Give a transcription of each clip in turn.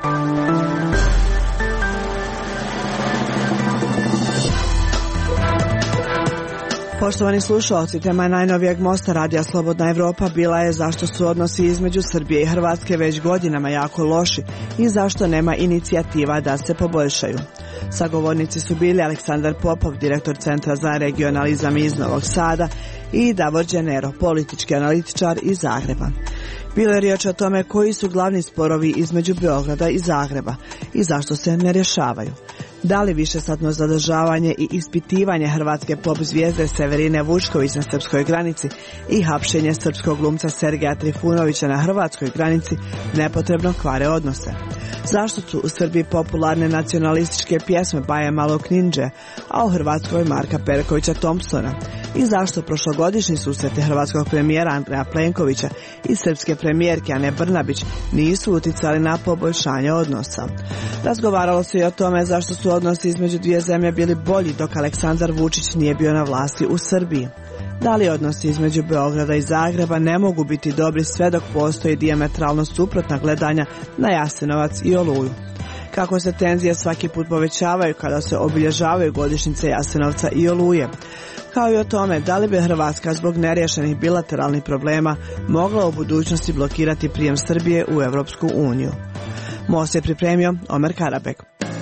Poštovani slušalci, tema najnovijeg mosta Radija Slobodna Evropa bila je zašto su odnosi između Srbije i Hrvatske već godinama jako loši i zašto nema inicijativa da se poboljšaju. Sagovornici su bili Aleksandar Popov, direktor Centra za regionalizam iz Novog Sada, i Davor Đenero, politički analitičar iz Zagreba. Bilo je riječ o tome koji su glavni sporovi između Beograda i Zagreba i zašto se ne rješavaju. Da li višesatno zadržavanje i ispitivanje hrvatske pop zvijezde Severine Vučković na srpskoj granici i hapšenje srpskog glumca Sergeja Trifunovića na hrvatskoj granici nepotrebno kvare odnose? Zašto su u Srbiji popularne nacionalističke pjesme Baje Malog Nindže, a u Hrvatskoj Marka Perkovića Thompsona? I zašto prošlogodišnji susreti hrvatskog premijera Andreja Plenkovića i srpske premijerke Ane Brnabić nisu uticali na poboljšanje odnosa? Razgovaralo se i o tome zašto su odnosi između dvije zemlje bili bolji dok Aleksandar Vučić nije bio na vlasti u Srbiji. Da li odnosi između Beograda i Zagreba ne mogu biti dobri sve dok postoji dijametralno suprotna gledanja na Jasenovac i Oluju? Kako se tenzije svaki put povećavaju kada se obilježavaju godišnjice Jasenovca i Oluje? Kao i o tome da li bi Hrvatska zbog neriješenih bilateralnih problema mogla u budućnosti blokirati prijem Srbije u Europsku uniju. Most je pripremio Omer Karabek.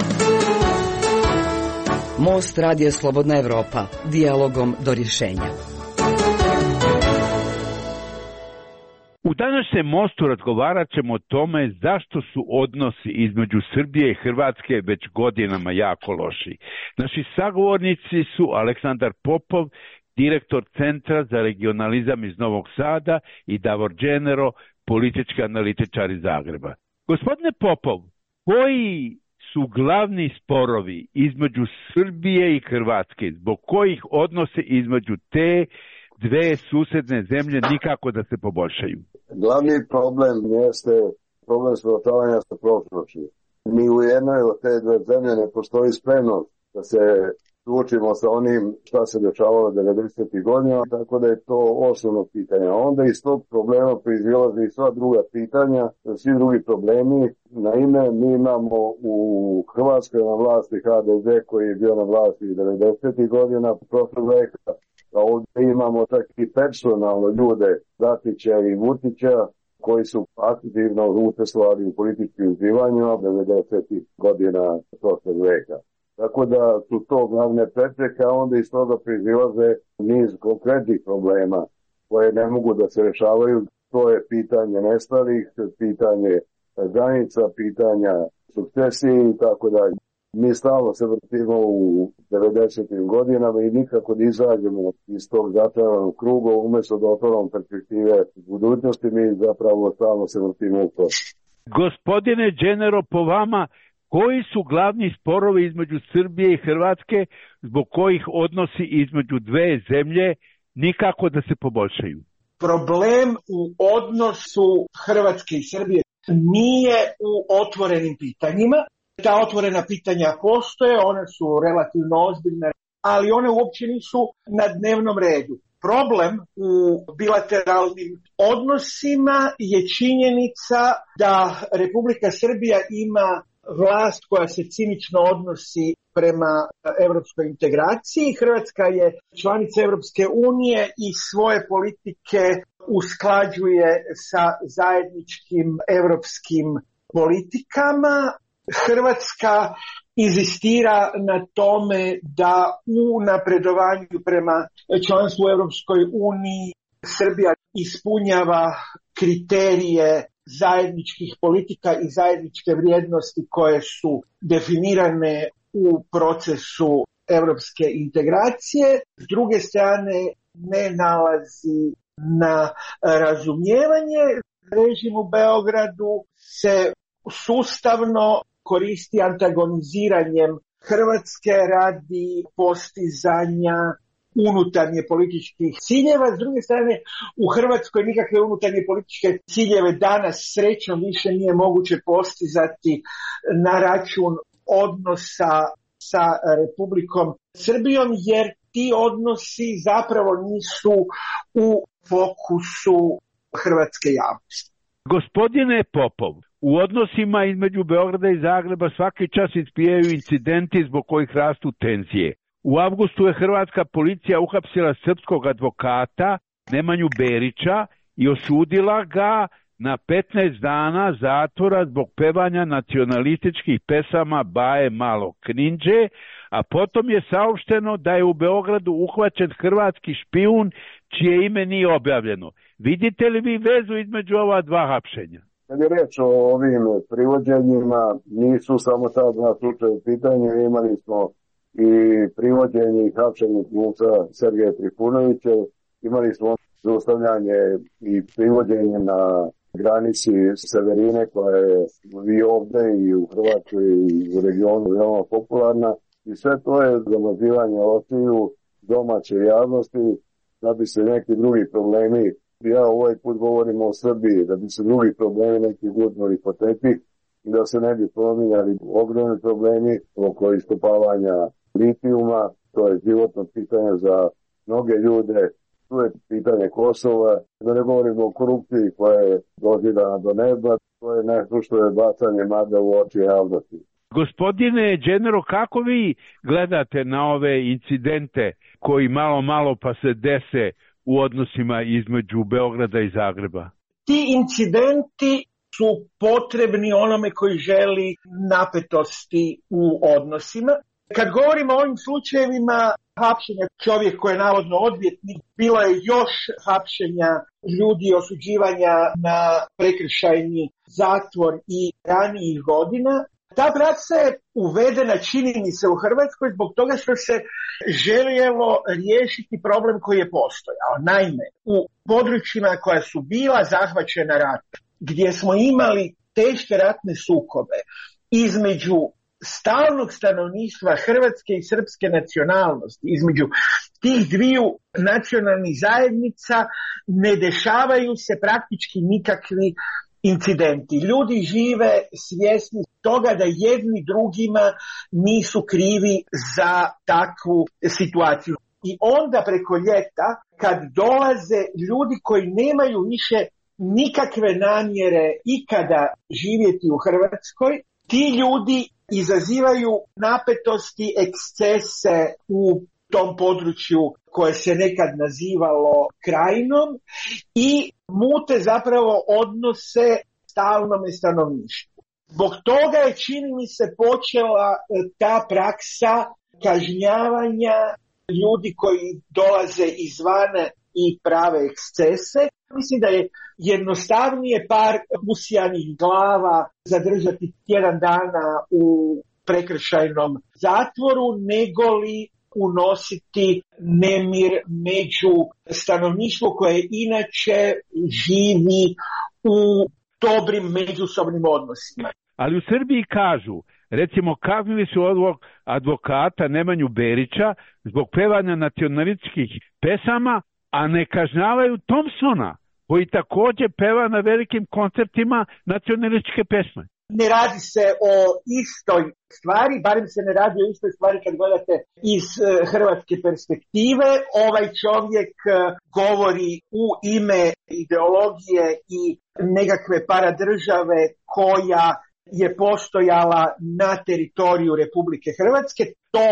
Most Radija Slobodna Evropa, dijalogom do rješenja. U današnjem mostu razgovarat ćemo o tome zašto su odnosi između Srbije i Hrvatske već godinama jako loši. Naši sagovornici su Aleksandar Popov, direktor Centra za regionalizam iz Novog Sada, i Davor Đenero, politički analitičar iz Zagreba. Gospodine Popov, koji su glavni sporovi između Srbije i Hrvatske, zbog kojih odnose između te dve susjedne zemlje nikako da se poboljšaju? Glavni problem jeste problem suočavanja sa prošlošću. Ni u jednoj od te dve zemlje ne postoji spremnost da se suočimo sa onim šta se dešavalo 90. godina, tako da je to osnovno pitanje. Onda iz tog problema proizilaze i sva druga pitanja, svi drugi problemi. Naime, mi imamo u Hrvatskoj na vlasti HDZ koji je bio na vlasti 90. godina prošlog veka. A ovdje imamo čak i personalno ljude Dačića i Vučića koji su aktivno učestvovali u političkim zbivanjima 90. godina prošlog veka. Tako da su to glavne prepreke, a onda iz toga proizilaze niz konkretnih problema koje ne mogu da se rešavaju. To je pitanje nestalih, pitanje granica, pitanja sukcesije i tako dalje. Mi stalno se vrtimo u 90. godinama i nikako da izađemo iz tog začaranog kruga, umjesto da otvorimo perspektive budućnosti, mi zapravo stalno se vrtimo u to. Gospodine Đenero, po vama, koji su glavni sporovi između Srbije i Hrvatske zbog kojih odnosi između dve zemlje nikako da se poboljšaju? Problem u odnosu Hrvatske i Srbije nije u otvorenim pitanjima. Ta otvorena pitanja postoje, one su relativno ozbiljne, ali one uopće nisu na dnevnom redu. Problem u bilateralnim odnosima je činjenica da Republika Srbija ima vlast koja se cinično odnosi prema europskoj integraciji. Hrvatska je članica Europske unije i svoje politike usklađuje sa zajedničkim europskim politikama. Hrvatska inzistira na tome da u napredovanju prema članstvu u Europskoj uniji Srbija ispunjava kriterije zajedničkih politika i zajedničke vrijednosti koje su definirane u procesu europske integracije. S druge strane, ne nalazi na razumijevanje. Režim u Beogradu se sustavno koristi antagoniziranjem Hrvatske radi postizanja unutarnje političkih ciljeva. S druge strane, u Hrvatskoj nikakve unutarnje političke ciljeve danas srećom više nije moguće postizati na račun odnosa sa Republikom Srbijom, jer ti odnosi zapravo nisu u fokusu hrvatske javnosti. Gospodine Popov, U odnosima između Beograda i Zagreba svaki čas ispijaju incidenti zbog kojih rastu tenzije. U avgustu je hrvatska policija uhapsila srpskog advokata Nemanju Berića i osudila ga na 15 dana zatvora zbog pevanja nacionalističkih pesama Baje Malo Kninđe, a potom je saopšteno da je u Beogradu uhvaćen hrvatski špijun čije ime nije objavljeno. Vidite li vi vezu između ova dva hapšenja? Kad je reč o ovim privođenjima, nisu samo ta dva slučaja u pitanju, imali smo i privođenje i hapšenje glumca Sergeja Trifunovića, imali smo zaustavljanje i privođenje na granici Severine koja je i ovde i u Hrvatskoj i u regionu veoma popularna i sve to je zamazivanje očiju domaće javnosti da bi se neki drugi problemi, ja ovaj put govorimo o Srbiji, da bi se drugi problemi neki gurnuli po tepih i da se ne bi pominjali ogromni problemi oko iskopavanja litijuma, to je životno pitanje za mnoge ljude. Tu je pitanje Kosova, da ne govorimo o korupciji koja je dozidana do neba, to je nešto što je bacanje magla u oči javnosti. Gospodine Đenero, kako vi gledate na ove incidente koji malo pa se dese u odnosima između Beograda i Zagreba? Ti incidenti su potrebni onome koji želi napetosti u odnosima. Kad govorimo o ovim slučajevima hapšenja čovjek koji je navodno odvjetnik, bilo je još hapšenja ljudi, osuđivanja na prekršajni zatvor i ranijih godina. Ta praksa je uvedena, čini mi se, u Hrvatskoj zbog toga što se željelo riješiti problem koji je postojao. Naime, u područjima koja su bila zahvaćena ratom, gdje smo imali teške ratne sukobe između stalnog stanovništva hrvatske i srpske nacionalnosti, između tih dviju nacionalnih zajednica ne dešavaju se praktički nikakvi incidenti. Ljudi žive svjesni toga da jedni drugima nisu krivi za takvu situaciju. I onda preko ljeta, kad dolaze ljudi koji nemaju više nikakve namjere ikada živjeti u Hrvatskoj, ti ljudi izazivaju napetosti, ekscese u tom području koje se nekad nazivalo Krajinom i mute zapravo odnose stalnome stanovništvu. Zbog toga je, čini mi se, počela ta praksa kažnjavanja ljudi koji dolaze izvana i prave ekscese. Mislim da je jednostavnije par usijanih glava zadržati tjedan dana u prekršajnom zatvoru, nego li unositi nemir među stanovništvo koje inače živi u dobrim međusobnim odnosima. Ali u Srbiji kažu, recimo, kaznili su advokata Nemanju Berića zbog pevanja nacionalističkih pesama, a ne kažnjavaju Thompsona, koji također peva na velikim koncertima nacionalističke pesme. Ne radi se o istoj stvari, barem se ne radi o istoj stvari kad gledate iz hrvatske perspektive. Ovaj čovjek govori u ime ideologije i nekakve paradržave koja je postojala na teritoriju Republike Hrvatske. To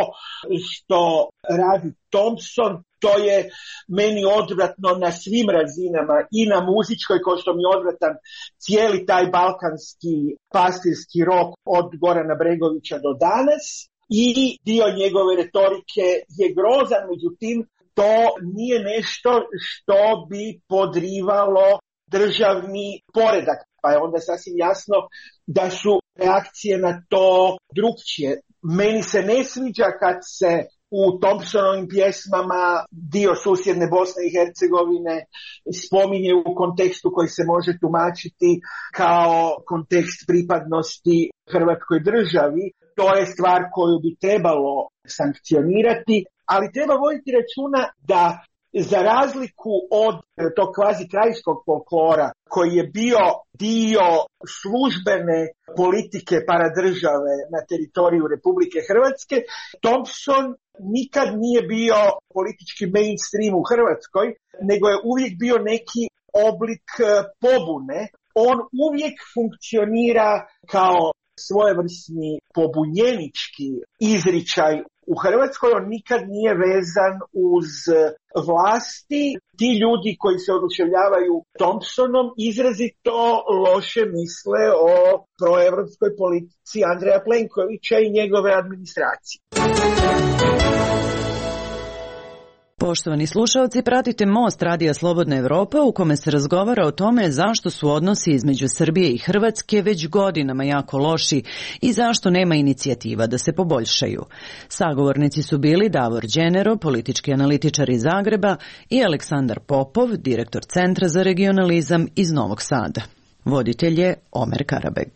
što radi Thompson, to je meni odvratno na svim razinama, i na muzičkoj, kao što mi je odvratan cijeli taj balkanski pastirski rock od Gorana Bregovića do danas, i dio njegove retorike je grozan, međutim to nije nešto što bi podrivalo državni poredak, pa je onda sasvim jasno da su reakcije na to drukčije. Meni se ne sviđa kad se u Thompsonovim pjesmama dio susjedne Bosne i Hercegovine spominje u kontekstu koji se može tumačiti kao kontekst pripadnosti Hrvatskoj državi. To je stvar koju bi trebalo sankcionirati, ali treba voditi računa da za razliku od tog kvazi krajiškog folklora koji je bio dio službene politike paradržave na teritoriju Republike Hrvatske, Thompson nikad nije bio politički mainstream u Hrvatskoj, nego je uvijek bio neki oblik pobune on uvijek funkcionira kao svojevrsni pobunjenički izričaj u Hrvatskoj, on nikad nije vezan uz vlasti. Ti ljudi koji se oduševljavaju Thompsonom izrazito loše misle o proevropskoj politici Andreja Plenkovića i njegove administracije. Poštovani slušalci, pratite Most Radija Slobodna Evropa u kome se razgovara o tome zašto su odnosi između Srbije i Hrvatske već godinama jako loši i zašto nema inicijativa da se poboljšaju. Sagovornici su bili Davor Đenero, politički analitičar iz Zagreba, i Aleksandar Popov, direktor Centra za regionalizam iz Novog Sada. Voditelj je Omer Karabek.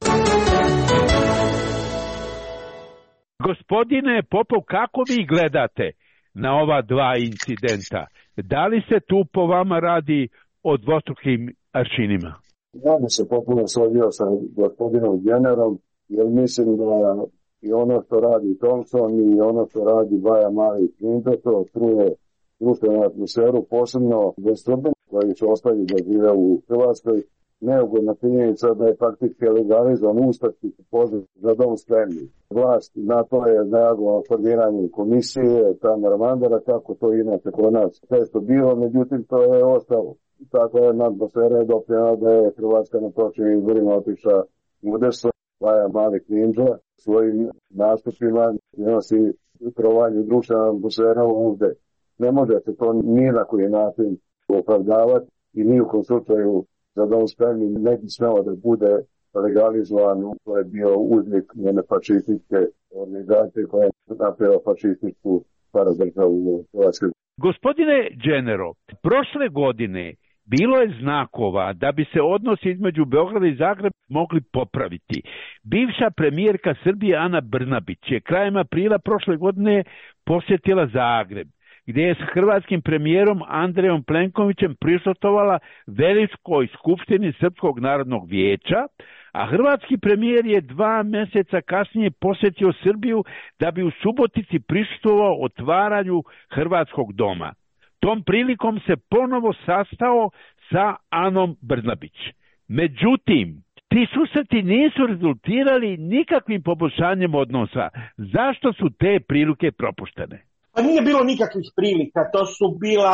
Gospodine Popov, kako vi gledate na ova dva incidenta? Da li se tu po vama radi o dvostrukim aršinima? Ja bi se potpuno složio sa gospodinom Đenerom, jer mislim da i ono što radi Thompson i ono što radi Baja Mali i Klinto, to truje društvenu atmosferu, posebno za Srbe koji su ostali da žive u Hrvatskoj. Neugodna činjenica da je faktički legalizovan ustaški poziv za dom spremni. Vlast na to je najavila formiranje komisije Tamara Mandara, kako to inače kod nas često bilo, međutim to je ostalo. Tako je atmosfera je doprinjela da je Hrvatska na točnim izborima otišla u desno. Baja Mali Klinđa svojim nastupima nosi trovanju društvena atmosfera ovde. Ne može se to ni na koji način opravdavati i ni u kom slučaju za dom spremni ne bi smelo da bude legalizovan. To je bio uzvik njene fašističke organizacije koja je napravila fašističku paradržavu u Hrvatskoj. Gospodine Đenero, prošle godine bilo je znakova da bi se odnosi između Beograda i Zagreba mogli popraviti. Bivša premijerka Srbije Ana Brnabić je krajem aprila prošle godine posjetila Zagreb, gdje je s hrvatskim premijerom Andrejom Plenkovićem prisustvovala Velikoj skupštini Srpskog narodnog vijeća, a hrvatski premijer je 2 mjeseca kasnije posjetio Srbiju da bi u Subotici prisustvovao otvaranju Hrvatskog doma. Tom prilikom se ponovo sastao sa Anom Brnabić. Međutim, ti susreti nisu rezultirali nikakvim poboljšanjem odnosa. Zašto su te prilike propuštene? Pa nije bilo nikakvih prilika, to su bila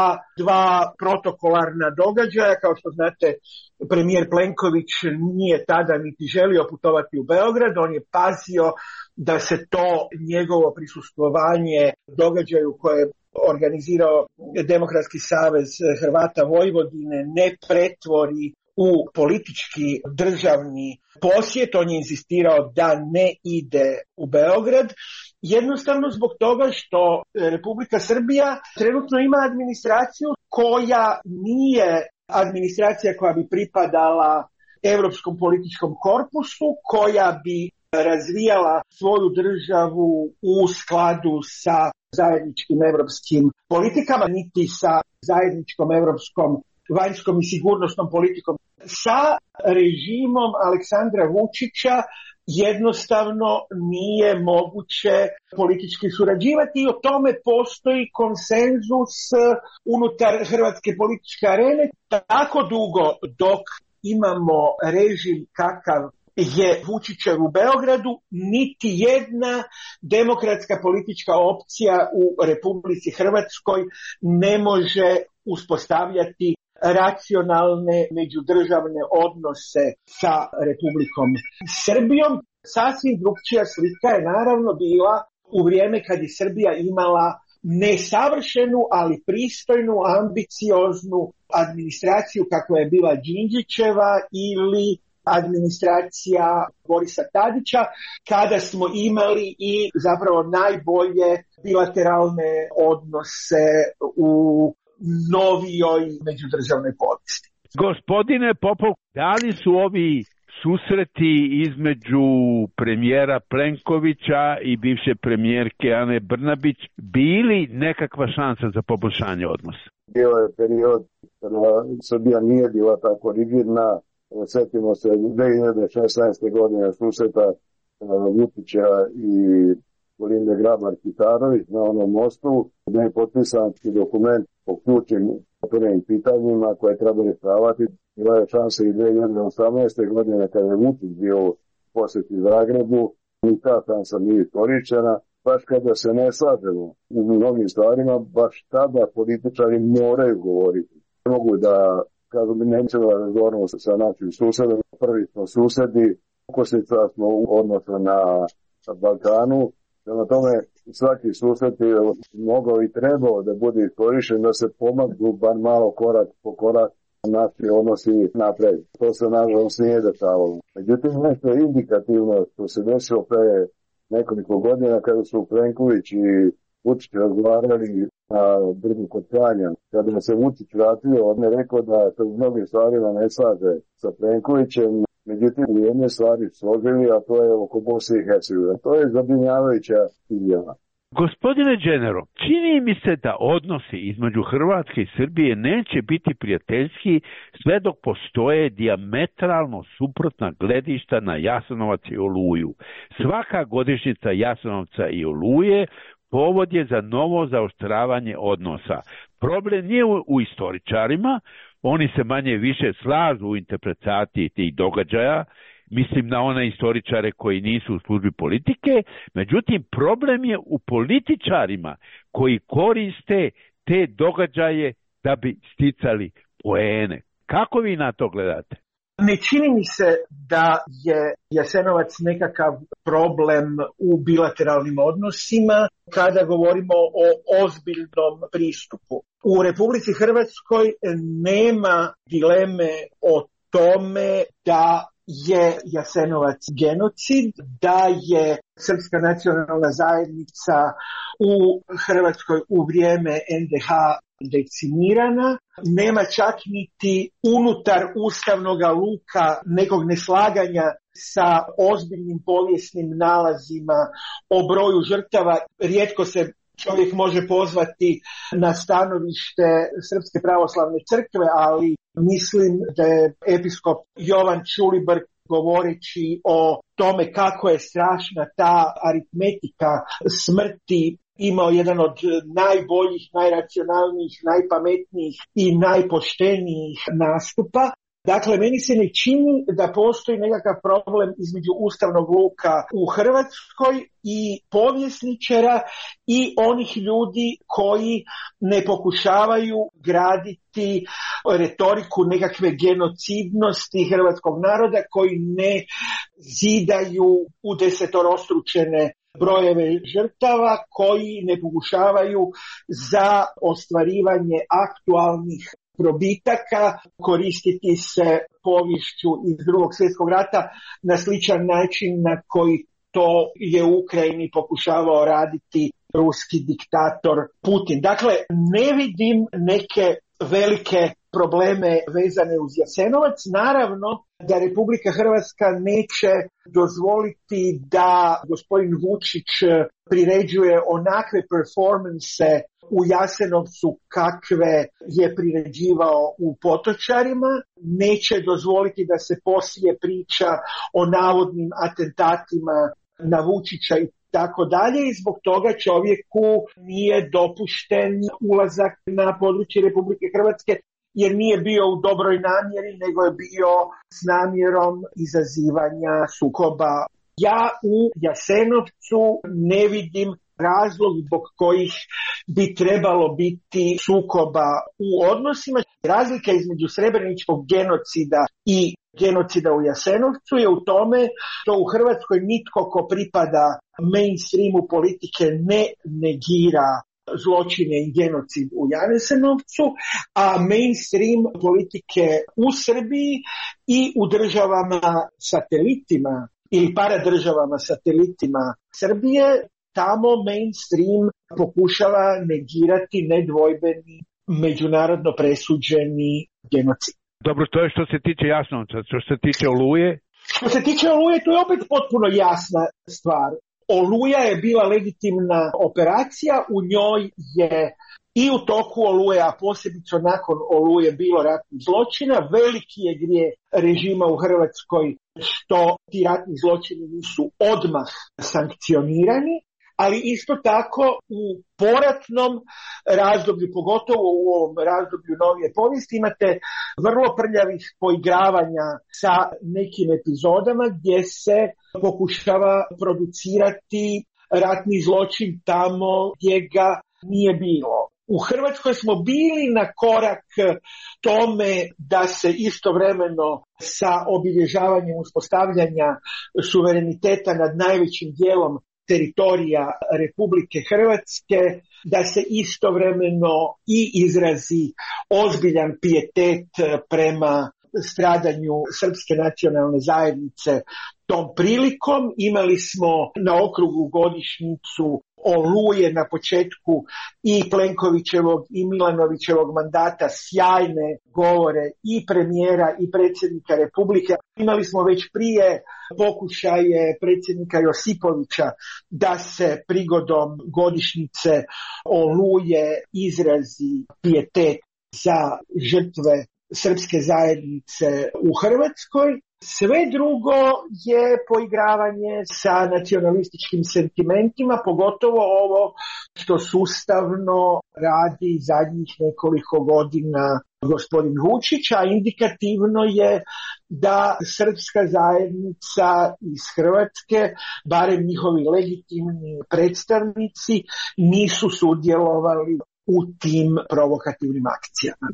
2 protokolarna događaja. Kao što znate, premijer Plenković nije tada niti želio putovati u Beograd, on je pazio da se to njegovo prisustvovanje događaju koje je organizirao Demokratski savez Hrvata Vojvodine ne pretvori u politički državni posjet. On je insistirao da ne ide u Beograd, jednostavno zbog toga što Republika Srbija trenutno ima administraciju koja nije administracija koja bi pripadala Europskom političkom korpusu, koja bi razvijala svoju državu u skladu sa zajedničkim europskim politikama, niti sa zajedničkom europskom vanjskom i sigurnosnom politikom. Sa režimom Aleksandra Vučića jednostavno nije moguće politički surađivati i o tome postoji konsenzus unutar hrvatske političke arene. Tako dugo dok imamo režim kakav je Vučićev u Beogradu, niti jedna demokratska politička opcija u Republici Hrvatskoj ne može uspostavljati racionalne međudržavne odnose sa Republikom Srbijom. Sasvim drugčija slika je naravno bila u vrijeme kad je Srbija imala nesavršenu, ali pristojnu, ambicioznu administraciju kakva je bila Đinđićeva ili administracija Borisa Tadića, kada smo imali i zapravo najbolje bilateralne odnose u novijoj međudržavnoj povijesti. Gospodine Popov, da li su ovi susreti između premijera Plenkovića i bivše premijerke Ane Brnabić bili nekakva šansa za poboljšanje odnosa? Bio je period kada Srbija nije bila tako rigidna. Sjetimo se 2016. godine susreta Vučića i Kolinde Grabar-Kitarović na onom mostu, gdje je potpisan dokument o ključnim otvorenim pitanjima koje treba rješavati. Bila je šansa i 2018. godine kada je Vučić bio u posjeti Zagrebu, i ta šansa nije iskorištena. Baš kada se ne slažemo u mnogim stvarima, baš tada političari moraju govoriti. Ne mogu da, kažu mi, nećemo da razgovaramo sa našim susedom, prvi smo susedi, ukosnica smo u odnosu na Balkanu. Prema tome, svaki susret je mogao i trebao da bude iskorišten, da se pomagnu bar malo korak po korak naši odnosi napred. To se nažalost nije dešavalo. Međutim, nešto je indikativno što se desilo pre nekoliko godina kada su Plenković i Vučić razgovarali na Brdu kod Kranja. Kada se Vučić vratio, on je rekao da se u mnogim stvarima ne slaže sa Plenkovićem. Međutim, u jedne stvari složili, a to je oko Bosne i Hercegovine. To je zabrinjavajuća izjava. Gospodine Genero, čini mi se da odnosi između Hrvatske i Srbije neće biti prijateljski sve dok postoje dijametralno suprotna gledišta na Jasenovac i Oluju. Svaka godišnjica Jasenovca i Oluje povod je za novo zaoštravanje odnosa. Problem nije u istoričarima, oni se manje više slažu u interpretaciji tih događaja, mislim na one istoričare koji nisu u službi politike, međutim problem je u političarima koji koriste te događaje da bi sticali poene. Kako vi na to gledate? Ne čini mi se da je Jasenovac nekakav problem u bilateralnim odnosima kada govorimo o ozbiljnom pristupu. U Republici Hrvatskoj nema dileme o tome da je Jasenovac genocid, da je Srpska nacionalna zajednica u Hrvatskoj u vrijeme NDH decimirana. Nema čak niti unutar ustavnog luka nekog neslaganja sa ozbiljnim povijesnim nalazima o broju žrtava. Rijetko se čovjek može pozvati na stanovište Srpske pravoslavne crkve, ali mislim da je episkop Jovan Čulibrk govoreći o tome kako je strašna ta aritmetika smrti imao jedan od najboljih, najracionalnijih, najpametnijih i najpoštenijih nastupa. Dakle, meni se ne čini da postoji nekakav problem između ustavnog luka u Hrvatskoj i povjesničara i onih ljudi koji ne pokušavaju graditi retoriku nekakve genocidnosti hrvatskog naroda, koji ne zidaju u desetorostručene brojeve žrtava, koji ne pokušavaju za ostvarivanje aktualnih probitaka koristiti se poviješću iz Drugog svjetskog rata na sličan način na koji to je u Ukrajini pokušavao raditi ruski diktator Putin. Dakle, ne vidim neke velike probleme vezane uz Jasenovac. Naravno da Republika Hrvatska neće dozvoliti da gospodin Vučić priređuje onakve performanse u Jasenovcu kakve je priređivao u Potočarima, neće dozvoliti da se poslije priča o navodnim atentatima na Vučića i tako dalje, i zbog toga čovjeku nije dopušten ulazak na područje Republike Hrvatske, jer nije bio u dobroj namjeri, nego je bio s namjerom izazivanja sukoba. Ja u Jasenovcu ne vidim razlog zbog kojih bi trebalo biti sukoba u odnosima. Razlika između srebreničkog genocida i genocida u Jasenovcu je u tome što u Hrvatskoj nitko ko pripada mainstreamu politike ne negira zločine i genocid u Jasenovcu, a mainstream politike u Srbiji i u državama satelitima ili paradržavama satelitima Srbije, tamo mainstream pokušava negirati nedvojbeni međunarodno presuđeni genocid. Dobro, to je što se tiče Jasenovca. Što se tiče Oluje? Što se tiče Oluje, to je opet potpuno jasna stvar. Oluja je bila legitimna operacija, u njoj je i u toku Oluje, a posebice nakon Oluje, bilo ratnih zločina. Veliki je grijeh režima u Hrvatskoj što ti ratni zločini nisu odmah sankcionirani. ali isto tako u poratnom razdoblju, pogotovo u ovom razdoblju novije povijesti, imate vrlo prljavih poigravanja sa nekim epizodama gdje se pokušava producirati ratni zločin tamo gdje ga nije bilo. U Hrvatskoj smo bili na korak tome da se istovremeno sa obilježavanjem uspostavljanja suvereniteta nad najvećim dijelom teritorija Republike Hrvatske, da se istovremeno i izrazi ozbiljan pijetet prema stradanju srpske nacionalne zajednice tom prilikom. Imali smo na okrugu godišnjicu Oluje na početku i Plenkovićevog i Milanovićevog mandata, sjajne govore i premijera i predsjednika Republike. Imali smo već prije pokušaje predsjednika Josipovića da se prigodom godišnjice Oluje izrazi pijetet za žrtve srpske zajednice u Hrvatskoj. Sve drugo je poigravanje sa nacionalističkim sentimentima, pogotovo ovo što sustavno radi zadnjih nekoliko godina gospodin Vučić, a indikativno je da srpska zajednica iz Hrvatske, barem njihovi legitimni predstavnici, nisu sudjelovali u tim provokativnim akcijama.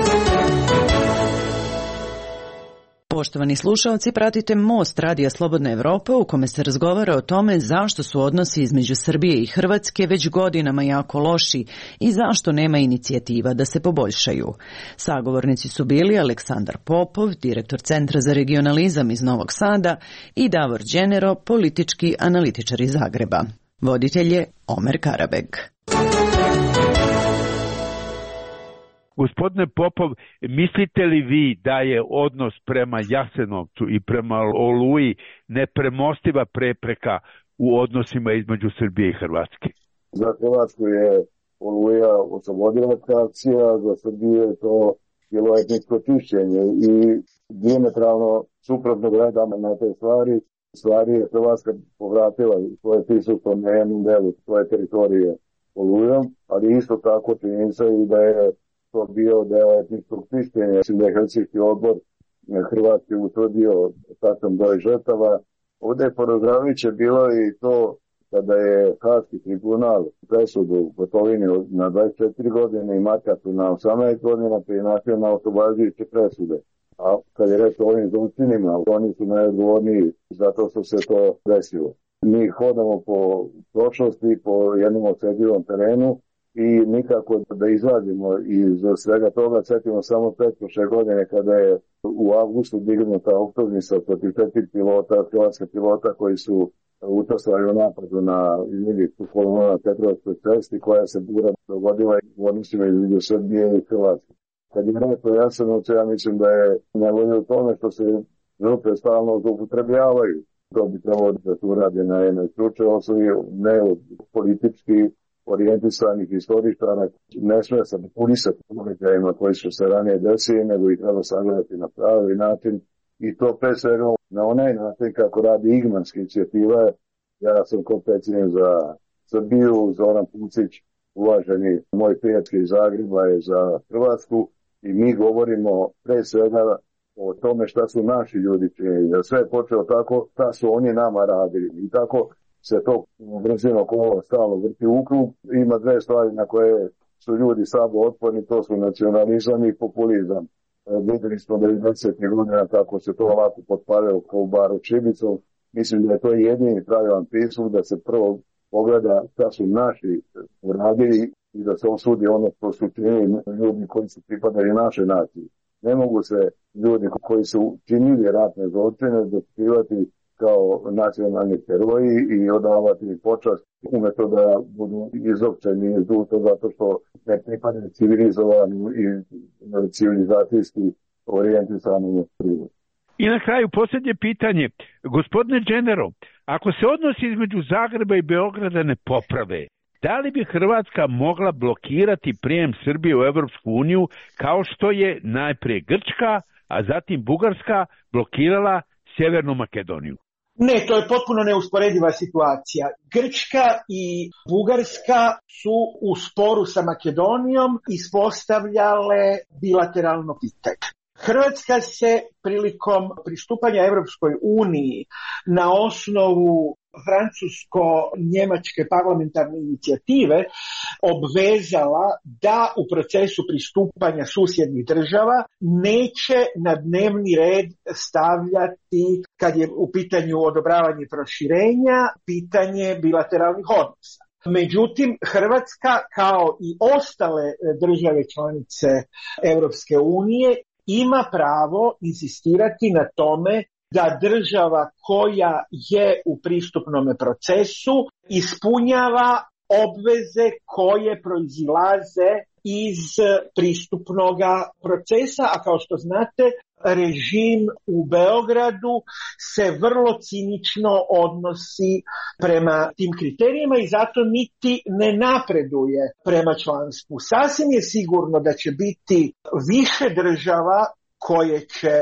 Poštovani slušalci, pratite Most Radija Slobodna Evropa u kome se razgovara o tome zašto su odnosi između Srbije i Hrvatske već godinama jako loši i zašto nema inicijativa da se poboljšaju. Sagovornici su bili Aleksandar Popov, direktor Centra za regionalizam iz Novog Sada, i Davor Đenero, politički analitičar iz Zagreba. Voditelj je Omer Karabeg. Gospodine Popov, mislite li vi da je odnos prema Jasenovcu i prema Oluji nepremostiva prepreka u odnosima između Srbije i Hrvatske? Za Hrvatsku je Oluja oslobodilačka akcija, za Srbiju je to bilo etničko čišćenje i dijametralno suprotno gledamo na te stvari. Stvari je Hrvatska povratila svoje prisustvo na jednom delu svoje teritorije Olujom, ali isto tako činjenica i da je to bio deo etničkog čišćenja. Mislim da je Helsinški odbor Hrvatske utvrdio tačan broj žrtava. Ovdje je porazdraviće bilo i to kada je Haški tribunal presudu Gotovini na 24 godine i Markaču na 18 godina prinašio na oslobađajuće presude. A kad je reč o ovim zločinima, oni su najodgovorniji zato što se to desilo. Mi hodamo po prošlosti, po jednom osjetljivom terenu i nikako da izvadimo iz svega toga. Sjetimo samo pretprošle godine kada je u avgustu dignuta optužnica protiv 4 pilota, hrvatskih pilota koji su učestvovali u napadu na izmjeničku kolonu na Petrovskoj cesti koja se dogodila u odnosima između Srbije i Hrvatske. Kad je reč o Jasenovcu, ja mislim da je nevolje u tome što se žrtve stalno upotrebljavaju. To bi trebalo da se uradi na jednoj stručnoj osnovi, ne od politički orijentisanih istoričara. Ne smije se punisati događajima koji su se ranije desili, nego ih treba sagledati na pravi način. I to pre svega na onaj način kako radi Igmanska inicijativa. Ja sam kompetentan za Srbiju, Zoran Pucić, uvaženi moj prijatelj iz Zagreba, je za Hrvatsku. I mi govorimo pre svega o tome šta su naši ljudi činili. Da sve je počelo tako, šta su oni nama radili. I tako se to brzino kolo stalno vrti u krug. Ima dve stvari na koje su ljudi slabo otporni, to su nacionalizam i populizam. Vidjeli smo 90. godina kako se to lako potpalilo kao u baru Čibicom. Mislim da je to jedini pravilan pristup, da se prvo pogleda šta su naši uradili i da se osudi ono što su činili ljudi koji su pripadali naše naciji. Ne mogu se ljudi koji su činili ratne zločine dočekivati kao nacionalni heroji i odavati počast umjesto da budu izopćeni iz društva zato što ne pripadaju civilizovanju i civilizacijski orijentisanom prirodu. I na kraju posljednje pitanje. Gospodine Đenero, ako se odnosi između Zagreba i Beograda ne poprave, da li bi Hrvatska mogla blokirati prijem Srbije u Evropsku uniju kao što je najprije Grčka, a zatim Bugarska blokirala Sjevernu Makedoniju? Ne, to je potpuno neusporediva situacija. Grčka i Bugarska su u sporu sa Makedonijom ispostavljale bilateralno pitanje. Hrvatska se prilikom pristupanja Europskoj uniji na osnovu francusko-njemačke parlamentarne inicijative obvezala da u procesu pristupanja susjednih država neće na dnevni red stavljati, kad je u pitanju odobravanje proširenja, pitanje bilateralnih odnosa. Međutim, Hrvatska kao i ostale države članice Europske unije ima pravo insistirati na tome da država koja je u pristupnom procesu ispunjava obveze koje proizilaze iz pristupnog procesa, a kao što znate, režim u Beogradu se vrlo cinično odnosi prema tim kriterijima i zato niti ne napreduje prema članstvu. Sasvim je sigurno da će biti više država koje će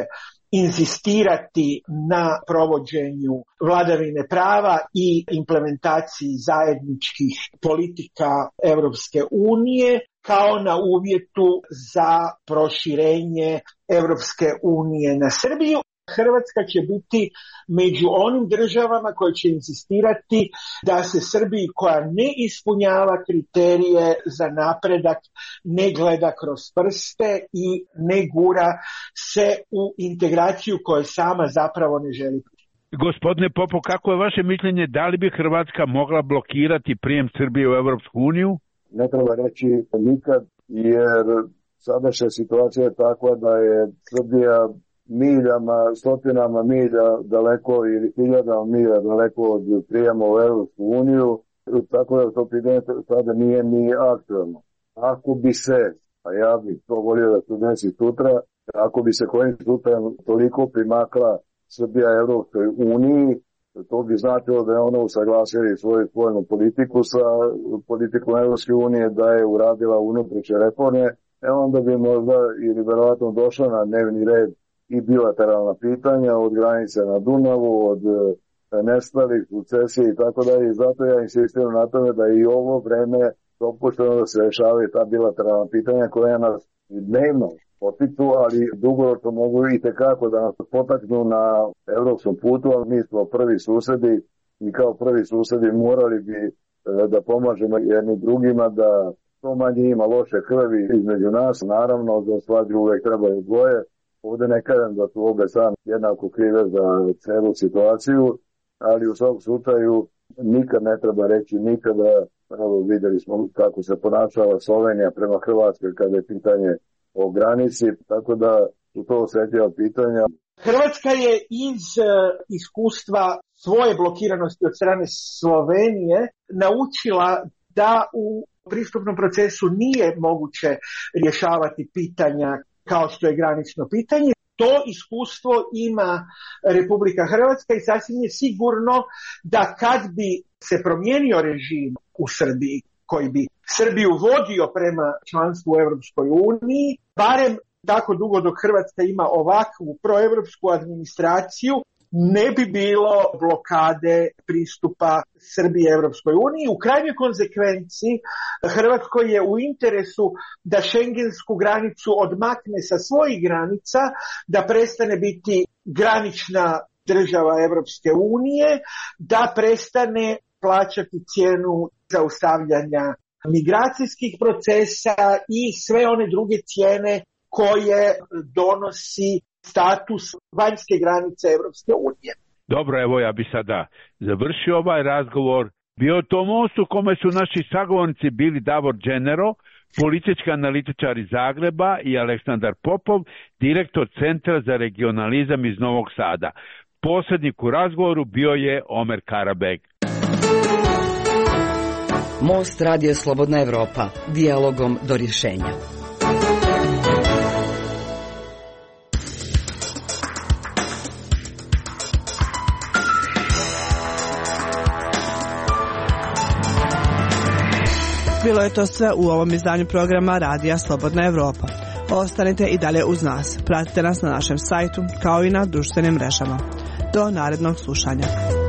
inzistirati na provođenju vladavine prava i implementaciji zajedničkih politika Europske unije kao na uvjetu za proširenje Europske unije na Srbiju. Hrvatska će biti među onim državama koje će insistirati da se Srbiji koja ne ispunjava kriterije za napredak ne gleda kroz prste i ne gura se u integraciju koju sama zapravo ne želi. Gospodine Popo, kako je vaše mišljenje, da li bi Hrvatska mogla blokirati prijem Srbije u Europsku uniju? Ne treba reći nikad, jer sadašnja situacija je takva da je Srbija miljama, stotinama milja daleko ili hiljadama milja daleko od prijema u Europsku uniju, tako da to pitanje sada nije ni aktualno. Ako bi se, a ja bih to volio da se desi sutra, ako bi se kojim slučajem toliko primakla Srbija Europskoj uniji, to bi značilo da je ona usaglasili svoju spoljnu politiku sa politikom Europske unije, da je uradila unutrašnje reforme, onda bi možda ili verovatno došla na dnevni red i bilateralna pitanja od granice na Dunavu, od nestalih, sukcesije i tako dalje. I zato ja insistiram na tome da i ovo vreme dopušteno da se rešavaju ta bilateralna pitanja koja nas dnevno potiču, ali dugoročno mogu i tekako da nas potaknu na evropskom putu, ali mi smo prvi susedi i kao prvi susedi morali bi da pomažemo jedni drugima, da to manje ima loše krvi između nas. Naravno, za svađu uvek trebaju dvoje. Ovdje ne kažem da su obe strane jednako krive za celu situaciju, ali u svakom slučaju nikad ne treba reći nikada. Evo, vidjeli smo kako se ponašala Slovenija prema Hrvatskoj kada je pitanje o granici, tako da su to osjetljiva pitanja. Hrvatska je iz iskustva svoje blokiranosti od strane Slovenije naučila da u pristupnom procesu nije moguće rješavati pitanja kao što je granično pitanje. To iskustvo ima Republika Hrvatska i sasvim je sigurno da kad bi se promijenio režim u Srbiji, koji bi Srbiju vodio prema članstvu u Europskoj uniji, barem tako dugo dok Hrvatska ima ovakvu proevropsku administraciju, ne bi bilo blokade pristupa Srbije Europskoj uniji. U krajnjoj konsekvenci Hrvatskoj je u interesu da šengensku granicu odmakne sa svojih granica, da prestane biti granična država Europske unije, da prestane plaćati cijenu zaustavljanja migracijskih procesa i sve one druge cijene koje donosi status vanjske granice Europske unije. Dobro, evo ja bi sada završio ovaj razgovor. Bio to most u kome su naši sagovornici bili Davor Dženero, politički analitičar iz Zagreba, i Aleksandar Popov, direktor Centra za regionalizam iz Novog Sada. Posrednik u razgovoru bio je Omer Karabeg. Most Radio Slobodna Evropa, dijalogom do rješenja. Bilo je to sve u ovom izdanju programa Radija Slobodna Evropa. Ostanite i dalje uz nas. Pratite nas na našem sajtu kao i na društvenim mrežama. Do narednog slušanja.